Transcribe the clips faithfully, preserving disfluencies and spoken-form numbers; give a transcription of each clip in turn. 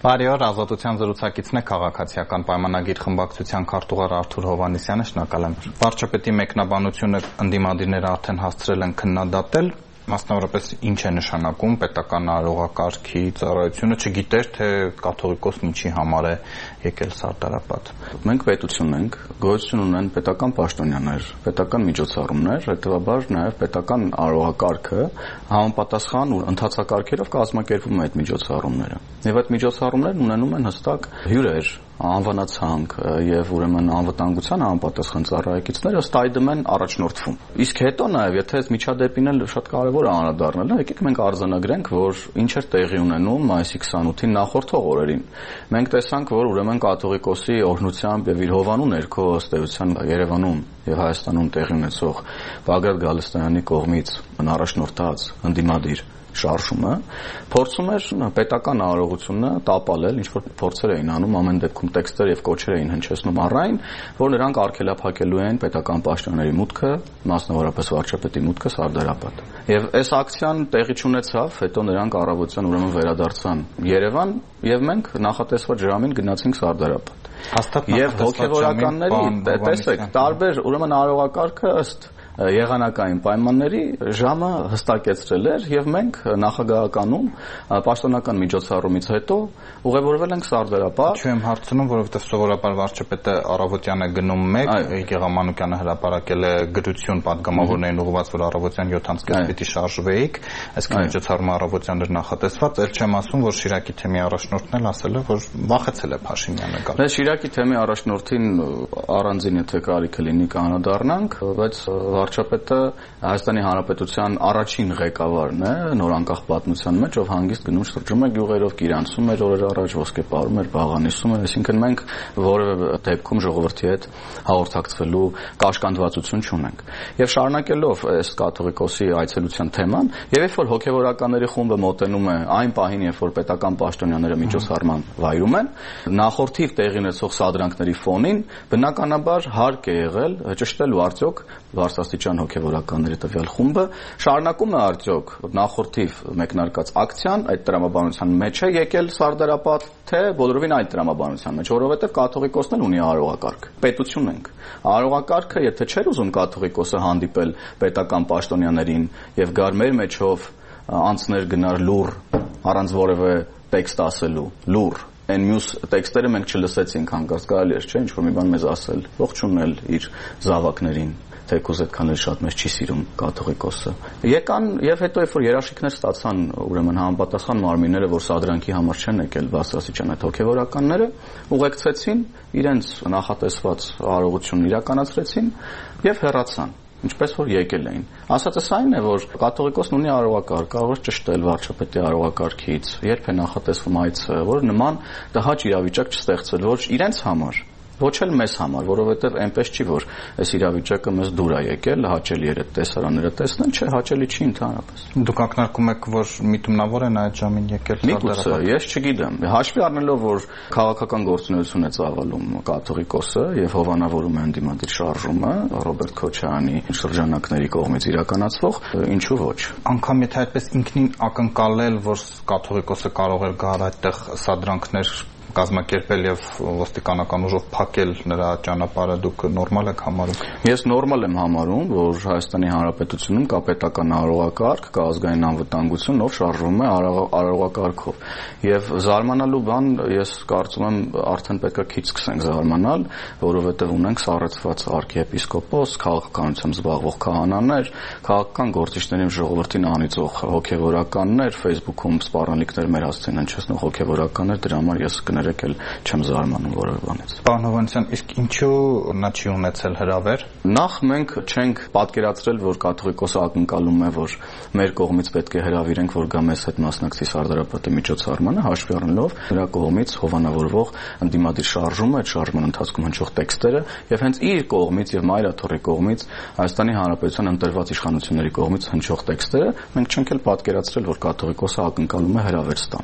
Բարի օր, Ազատության զրուցակիցն է քաղաքացիական պայմանագիր խմբակցության քարտուղար Արթուր Հովհաննիսյանը, շնորհակալ եմ։ Վարչապետի մեկնաբանությունը ընդդիմադիրները արդեն հասցրել են քննադատել, մասնավորապես ինչ է նշանակում պետական արարողակարգի ծառայությունը, չգիտեր թե կաթողիկոսն ինչի համար է եկել Սարդարապատ։ Մենք պետություն ենք, գոյություն ունեն պետական պաշտոնյաներ, պետական միջոցառումներ, հետևաբար նաև պետական արարողակարգը համապատասխան ու ընթացակարգերով կազմակերպում է այդ միջոցառումները։ Եվ այդ միջոցառումներն ունենում են հստակ հյուրեր, անվանացանք եւ ուրեմն անվտանգության համապատասխան ծառայեկիցները ըստ այդմ են առաջնորդվում։ Իսկ հետո նաև եթե այս միջադեպին էլ շատ կարևոր է անդրադառնալը, եկեք մենք արձանագրենք, որ ինչ էր տեղի ունենում մայիսի քսանութին նախորդող օրերին։ Մենք տեսանք, որ ուրեմն կաթողիկոսի օրհնությամբ եւ իր հովանու ներքո ըստ էության Երևանում եւ Հայաստանում տեղի ունեցող Բագրատ Գալստյանի կողմից առաջնորդած ընդդիմադիր շարժումը փորձում էր պետական արարողությունը տապալել, ինչ որ փորձեր էին անում, ամեն դեպքում տեքստեր եւ կոչեր էին հնչեցնում առայն, որ նրանք արգելափակելու են պետական պաշտոնյաների մուտքը, մասնավորապես վարչապետի մուտքը Սարդարապատ։ Եվ այս ակցիան տեղի չունեցավ, հետո նրանք առավոտյան ուրեմն վերադարձան Երևան եւ մենք նախատեսված ժամին գնացինք Սարդարապատ։ Հաստատ եւ հոգեվորականների, տեսեք, տարբեր ուրեմն արարողակարգը ըստ եղանակային պայմանների ժամը հստակեցրել էր եւ մենք նախագահականում պաշտոնական միջոցառումից հետո ուղևորվել ենք Սարդարապատ։ Ինչու եմ հարցնում, որովհետեւ սովորաբար վարչապետը առավոտյան է գնում մեկ, Գեղամանուկյանը հրապարակել է գրություն պատգամավորներին ուղղված, որ առավոտյան յոթից կես պիտի շարժվեիք, այսինքն միջոցառումը առավոտյան էր նախատեսված, ել չեմ ասում, որ Շիրակի թեմի առաջնորդն էլ ասել է, որ վախեցել է Փաշինյանը գալ։ Դե Շիրակի թեմի առաջնորդին առանձին եթե կարիքը լինի կանադառնանք, բայց վարչապետը Հայաստանի Հանրապետության առաջին ղեկավարն է նոր անկախ պատմության մեջ, ով հանգիստ գնում շրջում է գյուղերով, գիրանցում էր օրեր առաջ, ոսկեպարում էր, բաղանիսում էր, այսինքն մենք որևէ դեպքում ժողովրդի հետ հաղորդակցվելու կաշկանդվածություն չունենք։ Եվ շարունակելով այս կաթողիկոսի այցելության թեման, եւ երբ որ հոգեվորականների խումբը մոտենում է այն պահին, երբ որ պետական պաշտոնյաները միջոցառման վայրում են, նախորդիվ տեղի ունեցող սադրանքների ֆոնին բնականաբար հարկ է եղել ճշտելու արդյոք բարձրաստիճան հոգեվորականների տվյալ խումբը շարունակում է արդյոք նախորդիվ մեկնարկած ակցիան այդ տրամաբանության մեջ է եկել Սարդարապատ, թե բոլորովին այդ տրամաբանության մեջ, որովհետև կաթողիկոսն էլ ունի արարողակարգ։ Պետություն ենք։ Արարողակարգը, եթե չէր ուզում կաթողիկոսը հանդիպել պետական պաշտոնյաներին եւ գար մեր մեջով անցներ գնար լուր առանց որևէ տեքստ ասելու, լուր Այն մյուս տեքստերը մենք չլսեցինք հանկարծ կարելի էր, չէ՞, ինչ որ մի բան մեզ ասել, ողջունել իր զավակներին, թեկուզ այդքան էլ շատ մեզ չի սիրում կաթողիկոսը։ Եկան եւ հետո երբ որ երաշխիքներ ստացան, ուրեմն համապատասխան մարմինները, որ սադրանքի համար չեն եկել բարձրաստիճան այդ հոգեվորականները, ուղեկցեցին, իրենց նախատեսված արարողությունն իրականացրեցին եւ հեռացան։ Ինչպես որ եկել էին։ Ասածս այն է, որ կաթողիկոսն ունի արարողակարգ, կարող է ճշտել վարչապետի արարողակարգից, երբ է նախատեսվում այցը, որ նման տհաճ իրավիճակ չստեղծել, որ իրենց համար ոչ էլ մեզ համար, որովհետև այնպես չի, որ այս իրավիճակը մեզ դուր է եկել, հաճելի էր այդ տեսարանները տեսնել, չէ, հաճելի չի ընդհանրապես։ Դուք ակնարկում եք, որ միտումնավոր են այդ ժամին եկել Սարդարապատ։ Ես չգիտեմ։ Հաշվի առնելով, որ քաղաքական գործունեություն է ծավալում կաթողիկոսը եւ հովանավորում է ընդդիմադիր շարժումը Ռոբերտ Քոչարյանի շրջանակների կողմից իրականացվող, ինչու ոչ։ Անկամ եթե այդպես ինքնին ակնկալել, որ կաթողիկոսը կարող էր գալ այդտեղ սադրանքներ կազմակերպել եւ ոստիկանական ուժով փակել նրա ճանապարհը, դուք նորմալ եք համարում։ Ես նորմալ եմ համարում, որ Հայաստանի Հանրապետությունում կա պետական արարողակարգ, կա ազգային անվտանգություն, ով շարժվում է արարողակարգով։ Եվ զարմանալու բան, ես կարծում եմ, արդեն պետք է քիչ սկսենք զարմանալ, որովհետեւ ունենք սառեցված arczepiskopos, քաղաքականությամբ զբաղվող քահանաներ, քաղաքական գործիչների ժողովրդին անիծող հոգեվորականներ, Facebook-ում սպառնալիքներ մեր հասցեն հնչեցնող հոգեվորականներ, դրա համար ես եկել չեմ զարմանում որևէ բանից։ Պարոն Հովհաննիսյան, իսկ ինչու նա չի ունեցել հրավեր։ Նախ մենք չենք պատկերացրել, որ կաթողիկոսը ակնկալում է, որ մեր կողմից պետք է հրավիրենք, որ գա մեզ հետ մասնակցի Սարդարապատի միջոցառմանը, հաշվի առնելով նրա կողմից հովանավորվող ընդդիմադիր շարժումը, այդ շարժման ընթացքում հնչող տեքստերը եւ հենց իր կողմից եւ Մայրաթորի կողմից Հայաստանի Հանրապետության ընտրված իշխանությունների կողմից հնչող տեքստերը, մենք չենք էլ պատկերացրել, որ կաթողիկոսը ակնկալում է հրավեր ստանալ։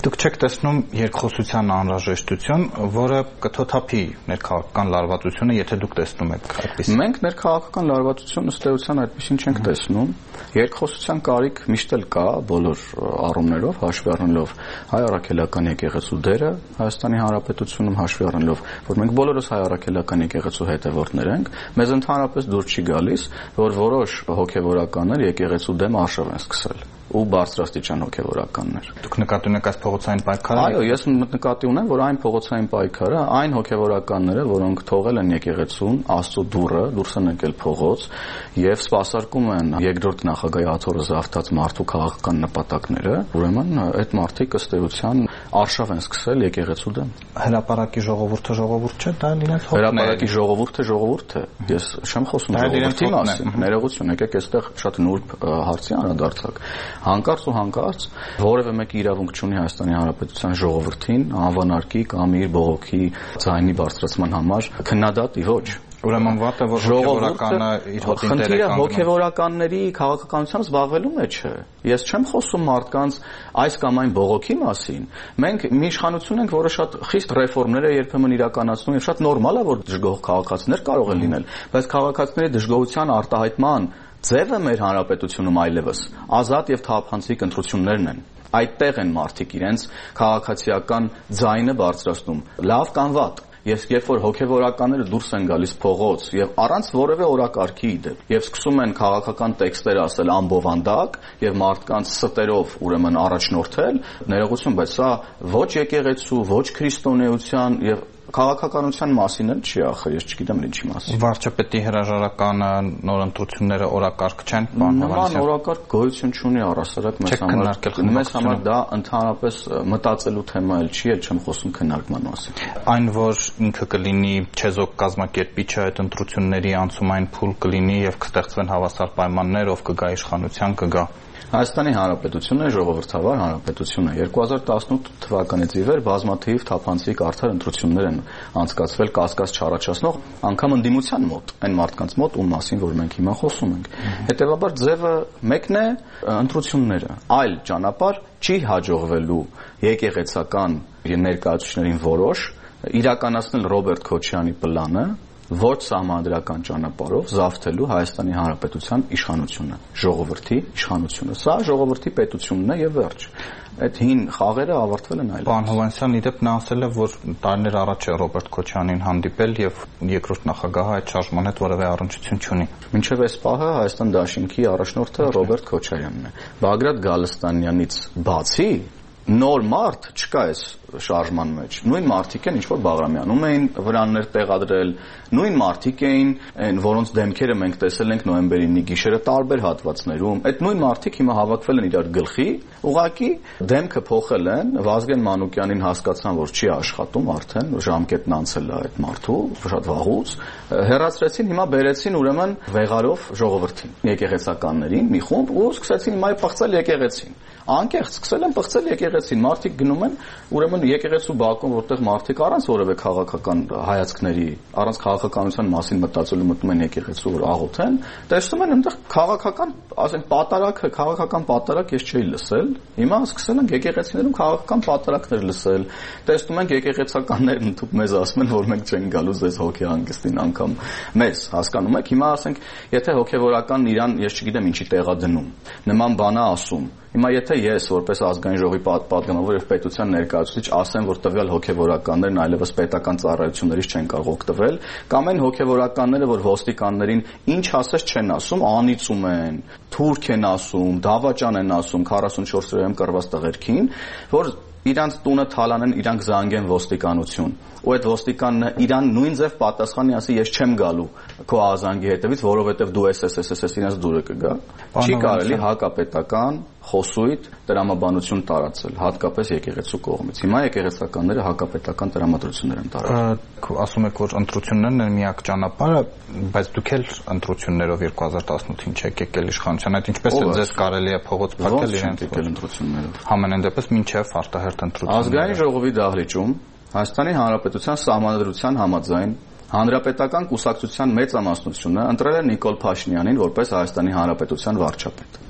Դուք չեք տեսնում երկխոսության անհրաժեշտություն, որը կթոթափի ներքաղաքական լարվածությունը, եթե դուք տեսնում եք այդպես։ Մենք ներքաղաքական լարվածություն ըստ էության այդպեսին չենք տեսնում։ Երկխոսության կարիք միշտ էլ կա բոլոր առումներով, հաշվի առնելով հայ առաքելական եկեղեցու դերը Հայաստանի Հանրապետությունում, հաշվի առնելով, որ մենք բոլորս հայ առաքելական եկեղեցու հետևորդներ ենք, մեզ ընդհանրապես դուր չի գալիս, որ որոշ հոգևորականներ եկեղեցու դեմ արշավ են սկսել ու բարձրաստիճան հոգևորականներ։ Դուք նկատի ունեք այս փողոցային պայքարը։ Այո, ես նկատի ունեմ, որ այն փողոցային պայքարը, այն հոգևորականները, որոնք թողել են եկեղեցուն, Աստծո դուռը, դուրս են եկել փողոց եւ սպասարկում են երկրորդ նախագահի աթոռը զավթած մարդու քաղաքական նպատակները, ուրեմն այդ մարդիկ ըստ էության արշավ են սկսել եկեղեցու դեմ։ Հրապարակի ժողովուրդը ժողովուրդ չէ, դա իրենց հոգն է։ Հրապարակի ժողովուրդը ժողովուրդ է։ Ես չեմ խոսում ժողովրդի մասին։ Ներողություն, եկեք այստեղ շատ նուրբ հարցի անդրադարձակ։ Հանկարծ ու հանկարծ որևէ մեկը իրավունք չունի Հայաստանի Հանրապետության ժողովրդին անվանարկի կամ իր բողոքի ձայնի բարձրացման համար քննադատի ոչ։ Ուրեմն վատը որ հոգևորականը իր հոտին տերը կանգնում։ Հոգևորականների քաղաքականությամբ զբաղվելու մեջ է։ Ես չեմ խոսում մարդկանց այս կամ այն բողոքի մասին։ Մենք մի իշխանություն ենք, որը շատ խիստ ռեֆորմներ է երբեմն իրականացնում եւ շատ նորմալ է, որ դժգոհ քաղաքացիներ կարող են լինել, բայց քաղաքացիների դժգոհության արտահայտման ձևը մեր հանրապետությունում այլևս ազատ եւ թափանցիկ ընտրություններն են։ Այդտեղ են մարդիկ իրենց քաղաքացիական ձայնը բարձրացնում, լավ կամ վատ։ Ես երբ որ հոգևորականները դուրս են գալիս փողոց եւ առանց որևէ օրակարգի դեպ եւ սկսում են քաղաքական տեքստեր ասել անբովանդակ եւ մարդկանց ստերով ուրեմն առաջնորդել, ներողություն, բայց սա ոչ եկեղեցու, ոչ քրիստոնեության եւ քաղաքականության մասին էլ չի ախր, ես չգիտեմ ինչի մասին։ Վարչապետի հրաժարականը, նոր ընտրությունները օրակարգ չեն, պարոն Հովհաննիսյան։ Նման օրակարգ գոյություն չունի առասարակ մեզ համար։ Մեզ համար դա ընդհանրապես մտածելու թեմա էլ չի, էլ չեմ խոսում քննարկման մասին։ Այն, որ ինքը կլինի չեզոք կազմակերպիչը այդ ընտրությունների անցումային փուլ կլինի եւ կստեղծվեն հավասար պայմաններ, ով կգա իշխանության, կգա։ Հայաստանի Հանրապետությունը ժողովրդավար հանրապետություն է։ երկու հազար տասնութ թվականից ի վեր բազմաթիվ թափանցիկ արդար ընտրություններ են անցկացվել կասկած չառաջացնող անգամ ընդդիմության մոտ, այն մարդկանց մոտ, ում մասին որ մենք հիմա խոսում ենք։ Հետևաբար ձևը մեկն է ընտրությունները, այլ ճանապարհ չի հաջողվելու եկեղեցական ներկայացուցիչներին որոշ իրականացնել Ռոբերտ Քոչարյանի պլանը ոչ սահմանադրական ճանապարհով զավթելու Հայաստանի Հանրապետության իշխանությունը, ժողովրդի իշխանությունը։ Սա ժողովրդի պետությունն է եւ վերջ։ Այդ հին խաղերը ավարտվել են այլևս։ Պարոն Հովհաննիսյան, իդեպ նա ասել է, որ տարիներ առաջ է Ռոբերտ Քոչարյանին հանդիպել եւ երկրորդ նախագահը այդ շարժման հետ որևէ առնչություն չունի։ Մինչեւ այս պահը Հայաստան Դաշինքի առաջնորդը Ռոբերտ Քոչարյանն է։ Բագրատ Գալստանյանից բացի նոր մարդ չկա այս շարժման մեջ։ Նույն մարդիկ են, ինչ որ Բաղրամյանում էին վրաններ տեղադրել, նույն մարդիկ էին, այն որոնց դեմքերը մենք տեսել ենք նոյեմբերի գիշերը տարբեր հատվածներում։ Այդ նույն մարդիկ հիմա հավաքվել են իրար գլխի, ուղղակի դեմքը փոխել են, Վազգեն Մանուկյանին հասկացան, որ չի աշխատում արդեն, ժամկետն անցել է այդ մարդու, շատ վաղուց, հեռացրեցին, հիմա բերեցին ուրեմն վեղարով ժողովրդին, եկեղեցականներին, մի խումբ ու սկսեցին հիմա պղծել եկեղեցին։ Անկեղծ սկսել են պղծել եկեղեցին, մարդիկ գնում են ուրեմն եկեղեցու բակում, որտեղ մարդիկ առանց որևէ քաղաքական հայացքների, առանց քաղաքականության մասին մտածելու մտնում են եկեղեցու, որ աղոթեն, տեսնում են այնտեղ քաղաքական, ասենք պատարակը, քաղաքական պատարակ ես չէի լսել, հիմա սկսել են եկեղեցիներում քաղաքական պատարակներ լսել, տեսնում ենք եկեղեցականներն ընդհանուր մեզ ասում են, որ մենք չենք գալու ձեզ հոգեհանգստին անգամ մեզ, հասկանում եք, հիմա ասենք, եթե հոգևորական իրան, ես չգիտեմ ինչի տեղա դնում, նման բանա ասում Հիմա եթե ես որպես ազգային ժողովի պատգամավոր եւ պետության ներկայացուցիչ ասեմ, որ տվյալ հոգեվորականներն այլևս պետական ծառայություններից չեն կարող օգտվել, կամ այն հոգեվորականները, որ ոստիկաններին ինչ ասես չեն ասում, անիծում են, թուրք են ասում, դավաճան են ասում քառասունչորս օրյա կռված տղերքին, որ իրանց տունը թալանեն, իրանք զանգեն ոստիկանություն։ Ու այդ ոստիկանն իրան նույն ձև պատասխանի ասի ես չեմ գալու քո ազանգի հետևից, որովհետև դու ես ես ես ես իրենց դուրը կգա։ Չի կարելի հակապետական խոսույթ տրամաբանություն տարածել, հատկապես եկեղեցու կողմից։ Հիմա եկեղեցականները հակապետական տրամադրություններ են տարածում։ Ասում եք, որ ընտրություններն են միակ ճանապարհը, բայց դուք էլ ընտրություններով երկու հազար տասնութին չեք եկել իշխանության, այդ ինչպես է ձեզ կարելի է փողոց փակել իրենց եկել ընտրություններով։ Համենայն դեպս մինչև արտահերթ ընտրությունները։ Ազգային ժողովի դահլիճում Հայաստանի Հանրապետության Սահմանադրության համաձայն Հանրապետական կուսակցության մեծամասնությունը ընտրել է Նիկոլ Փաշինյանին որպես Հայաստանի Հանրապետության վարչապետ։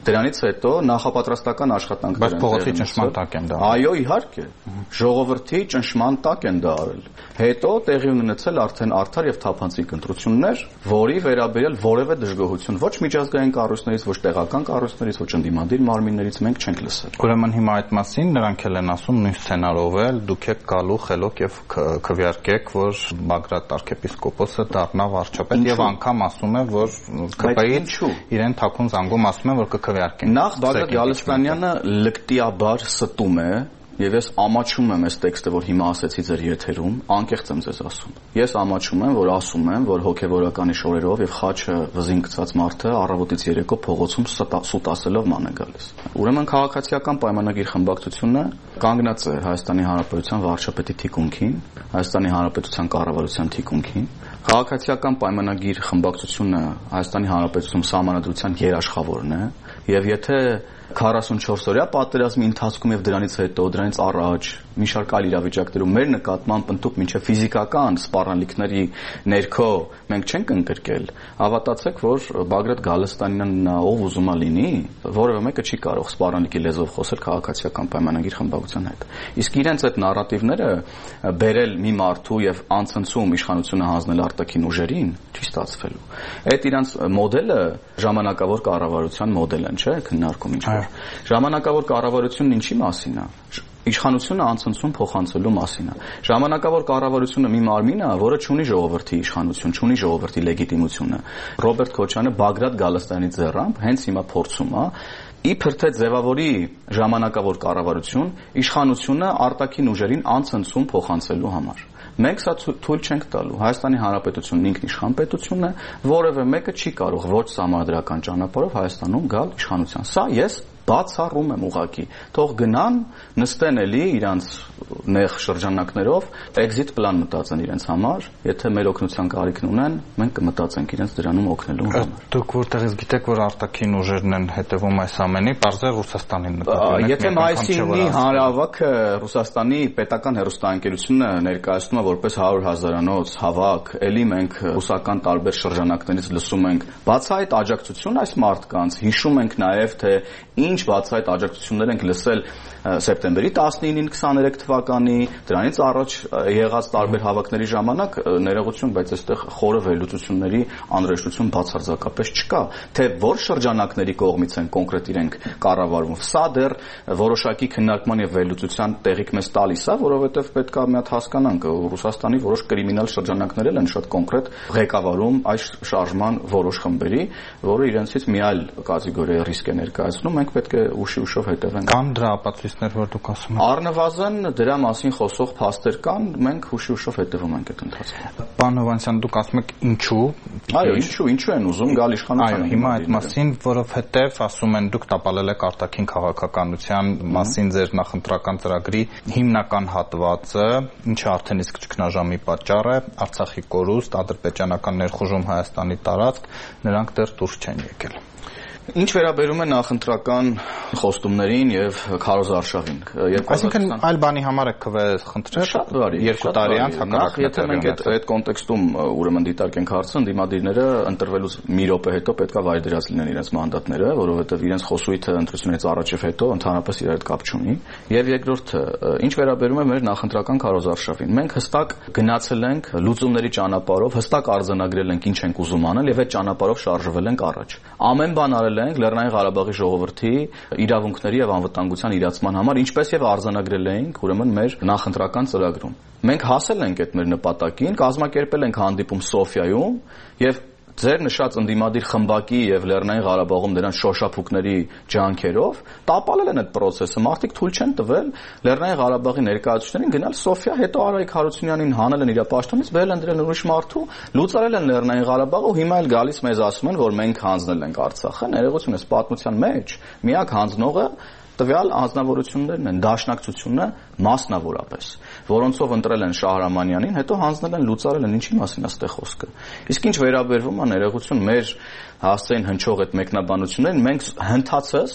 Դրանից հետո նախապատրաստական աշխատանքներ են փողոցի ճնշման տակ են դա։ Այո, իհարկե։ Ժողովրդի ճնշման տակ են դա արել։ Հետո տեղի ունեցել արդեն արդար եւ թափանցիկ ընտրություններ, որի վերաբերյալ որևէ դժգոհություն ոչ միջազգային կառույցներից, ոչ տեղական կառույցներից, ոչ ընդդիմադիր մարմիններից մենք չենք լսել։ Ուրեմն հիմա այդ մասին նրանք էլ են ասում նույն սցենարով էլ դուք եք գալու խելոք եւ քվեարկեք, որ Բագրատ arczepiskopos-ը դառնա վարչապետ եւ անգամ ասում է, որ ԿՊ-ից իրեն թաքուն զանգում ասում են, որ կքվեարկեն։ Նախ Բագրատ Գալստանյանը լկտիաբար ստում է Եվ ես ամաչում եմ այս տեքստը, որ հիմա ասեցի ձեր եթերում, անկեղծ եմ ձեզ ասում։ Ես ամաչում եմ, որ ասում եմ, որ հոգևորականի շորերով եւ խաչը վզին գցած մարդը առավոտից երեկո փողոցում սուտ ասելով ման է գալիս։ Ուրեմն քաղաքացիական պայմանագիր խմբակցությունը կանգնած է Հայաստանի Հանրապետության վարչապետի թիկունքին, Հայաստանի Հանրապետության կառավարության թիկունքին։ Քաղաքացիական պայմանագիր խմբակցությունը Հայաստանի Հանրապետությունում սահմանադրության երաշխավորն է, եւ եթե քառասունչորս օրյա պատերազմի ընթացքում եւ դրանից հետո, դրանից առաջ մի շարք այլ իրավիճակներում մեր նկատմամբ ընդհանուր մինչեւ ֆիզիկական սպառնալիքների ներքո մենք չենք ընկրկել, հավատացեք, որ Բագրատ Գալստանյանն ով ուզում է լինի, որևէ մեկը չի կարող սպառնալիքի լեզվով խոսել քաղաքացիական պայմանագիր խմբակցության հետ։ Իսկ իրենց այդ նարատիվները բերել մի մարդու եւ անցնցում իշխանությունը հանձնել արտաքին ուժերին չի ստացվելու։ Այդ իրենց մոդելը ժամանակավոր կառավարության մոդել են, չէ՞, քննարկում ինչ որ։ Ժամանակավոր կառավարությունն ինչի մասին է։ Իշխանությունը անցնցում փոխանցելու մասին է։ Ժամանակավոր կառավարությունը մի մարմին է, որը չունի ժողովրդի իշխանություն, չունի ժողովրդի լեգիտիմությունը։ Ռոբերտ Քոչյանը Բագրատ Գալստյանի ձեռամբ հենց հիմա փորձում է իբր թե ձևավորի ժամանակավոր կառավարություն իշխանությունը արտաքին ուժերին անցնցում փոխանցելու համար։ Մենք սա թույլ չենք տալու։ Հայաստանի Հանրապետությունն ինքնիշխան պետություն է, որևէ մեկը չի կարող ոչ սահմանադրական ճանապարհով Հայաստանում գալ իշխանության։ Սա ես բացառում եմ ուղղակի։ Թող գնան, նստեն էլի իրանց նեղ շրջանակներով, exit plan մտածեն իրենց համար, եթե մեր օգնության կարիքն ունեն, մենք կմտածենք իրենց դրանում օգնելու համար։ Դուք որտեղից գիտեք, որ արտաքին ուժերն են հետևում այս ամենի, բարձր Ռուսաստանին նկատի։ Եթե մայիսի ինը հանրահավաքը Ռուսաստանի պետական հեռուստաընկերությունը ներկայացնում է որպես հարյուր հազարանոց հավաք, էլի մենք ռուսական տարբեր շրջանակներից լսում ենք, բացի այդ աջակցություն այս մարդկանց, հիշում ենք նաև թե ինչ բացի այդ աջակցություններ ենք լսել սեպտեմբերի տասնինին քսաներեք թվականի, դրանից առաջ եղած տարբեր հավաքների ժամանակ ներողություն, բայց այստեղ խորը վերլուծությունների անհրաժեշտություն բացարձակապես չկա, թե որ շրջանակների կողմից են կոնկրետ իրենք կառավարվում։ Սա դեռ որոշակի քննարկման եւ վերլուծության տեղիք մեզ տալիս է, որովհետեւ պետք է մի հատ հասկանանք, Ռուսաստանի որոշ կրիմինալ շրջանակներ են շատ կոնկրետ ղեկավարում այս շարժման որոշ խմբերի, որը իրենցից մի այլ կատեգորիա ռիսկ է ներկայացնում, մենք պետք է ուշի ուշով հետևենք։ Կան դրա ապացույցներ, որ դուք ասում եք։ Առնվազն դրա մասին խոսող փաստեր կան, մենք ուշի ուշով հետևում ենք այդ ընթացքում։ Պարոն Հովհաննիսյան, դուք ասում եք ինչու։ Այո, ինչու, ինչու են ուզում գալ իշխանության։ Այո, հիմա այդ մասին, որովհետև ասում են դուք տապալել եք արտաքին քաղաքականության մասին ձեր նախընտրական ծրագրի հիմնական հատվածը, ինչը արդեն իսկ ճգնաժամի պատճառ է, Արցախի կորուստ, ադրբեջանական ներխուժում Հայաստանի տարածք, նրանք դեռ դուրս չեն եկել։ Ինչ վերաբերում է նախընտրական խոստումներին եւ քարոզարշավին, այսինքն այլ բանի համար է քվե խնդրել, շատ բարի, երկու տարի անց հակառակ, եթե մենք այդ այդ կոնտեքստում ուրեմն դիտարկենք հարցը, ընդդիմադիրները ընտրվելուց մի րոպե հետո պետքա վայր դրած լինեն իրենց մանդատները, որովհետեւ իրենց խոսույթը ընտրությունից առաջ եւ հետո ընդհանրապես իրար հետ կապ չունի։ Եվ երկրորդը, ինչ վերաբերում է մեր նախընտրական քարոզարշավին, մենք հստակ գնացել ենք լուծումների ճանապարհով, հստակ արձանագրել ենք ինչ ենք ուզում անել եւ այդ ճանապարհով շարժվել ենք առաջ։ Ամեն բան արել ենք Լեռնային Ղարաբաղի ժողովրդի իրավունքների եւ անվտանգության իրացման համար, ինչպես եւ արձանագրել էինք ուրեմն մեր նախընտրական ծրագրում։ Մենք հասել ենք այդ մեր նպատակին, կազմակերպել ենք հանդիպում Սոֆիայում եւ ձեր նշած ընդդիմադիր խմբակի եւ Լեռնային Ղարաբաղում դրանց շոշափուկների ջանքերով տապալել են այդ process-ը, մարդիկ թույլ չեն տվել Լեռնային Ղարաբաղի ներկայացուցիչներին գնալ Սոֆիա, հետո Արայք Հարությունյանին հանել են իր պաշտոնից, բերել են դրել ուրիշ մարդու, լուծարել են Լեռնային Ղարաբաղը ու հիմա էլ գալիս մեզ ասում են, որ մենք հանձնել ենք Արցախը, ներողություն է, պատմության մեջ միակ հանձնողը տվյալ անձնավորություններն են, դաշնակցությունը մասնավորապես, որոնցով ընտրել են Շահրամանյանին, հետո հանձնել են, լուծարել են, ինչի մասին է այստեղ խոսքը։ Իսկ ինչ վերաբերվում է ներողություն մեր հասցեին հնչող այդ մեկնաբանություններին, մենք հնդածս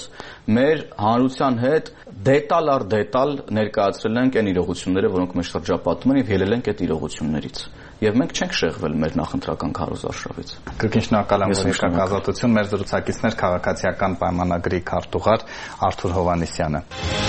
մեր հանրության հետ դետալ առ դետալ ներկայացրել ենք այն իրողությունները, որոնք մեզ շրջապատում են եւ ելել ենք այդ իրողություններից։ Եվ մենք չենք շեղվել մեր նախընտրական քարոզարշավից։ Կրկին շնորհակալ եմ, որ եկաք Ազատություն։ Մեր զրուցակիցներ քաղաքացիական պայմանագրի քարտուղար Արթուր Հովհաննիսյանը։